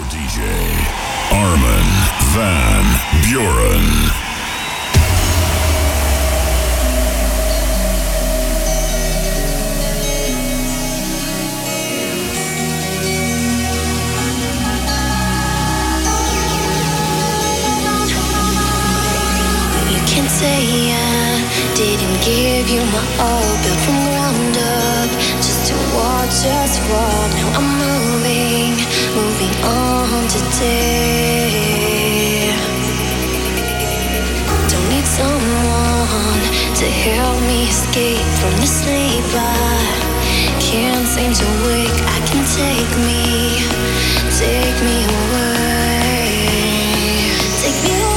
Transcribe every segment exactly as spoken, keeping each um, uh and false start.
D J Armin van Buren. Say I didn't give you my all, built from ground up, just to watch us fall. Now I'm moving, moving on today. Don't need someone to help me escape from the sleep I can't seem to wake. I can take me, take me away, take me away.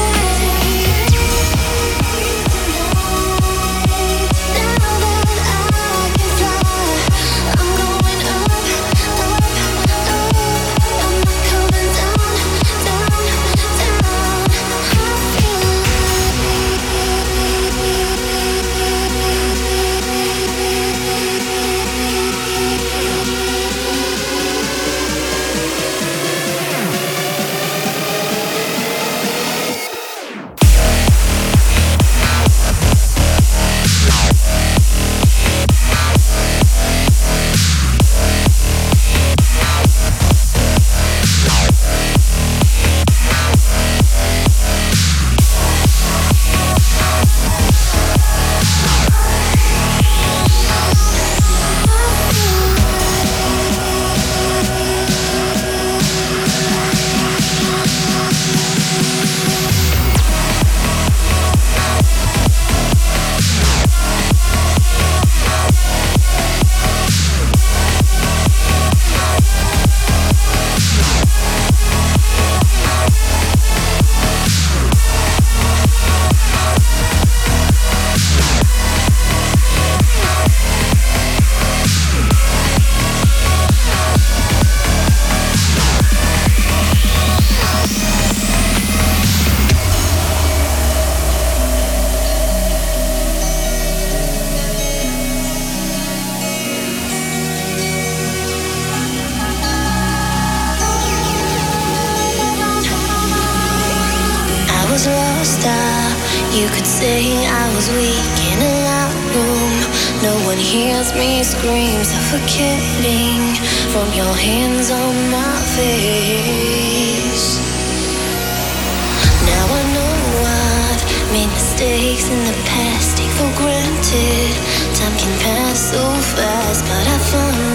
You could say I was weak in a loud room. No one hears me scream, suffocating from your hands on my face. Now I know I've made mistakes in the past, take for granted. Time can pass so fast, but I found